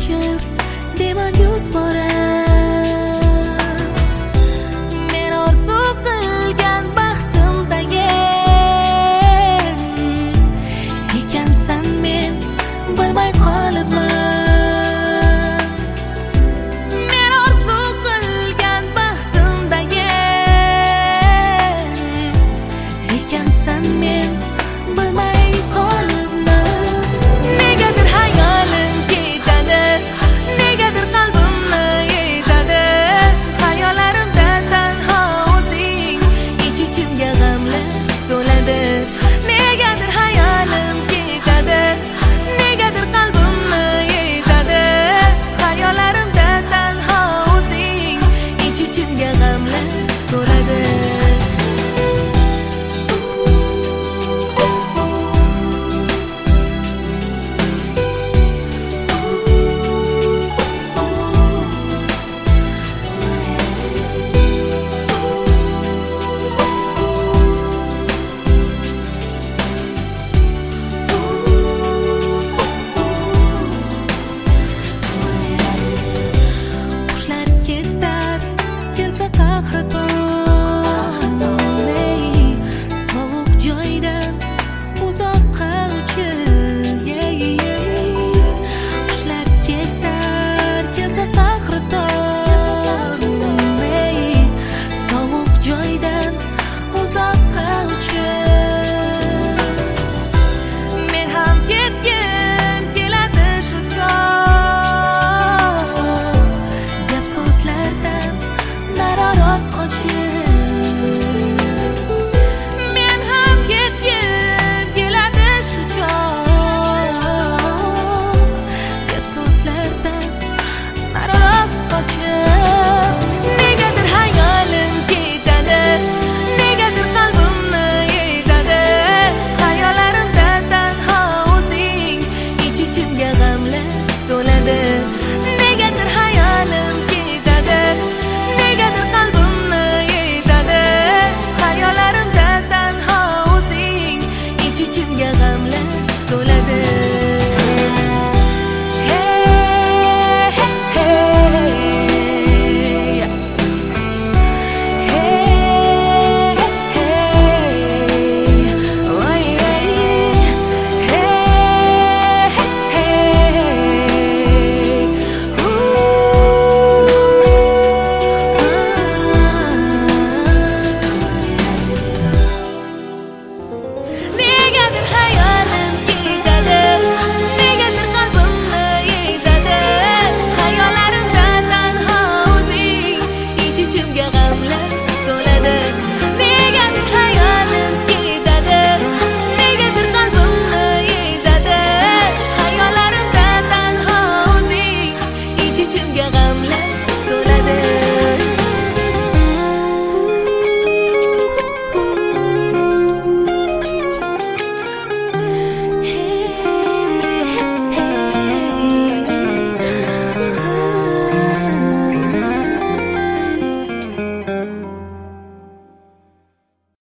kechir deyman 100 bora. Men orzu qilgan baxtimdayin ekansan, men bilmay qolibman. Men orzu qilgan baxtimdayin ekansan, men bilmay qolibman. Negadir hayolim ketadi, negadir qalbimni ezadi. Xayollarimda tanho o'zing, ich-ichimga g'amlar to'ladi. Negadir hayolim ketadi, negadir qalbimni ezadi. Xayollarimda tanho o'zing, ich-ichimga g'amlar to'ladi. Qushlar ketar, kelsa qahraton.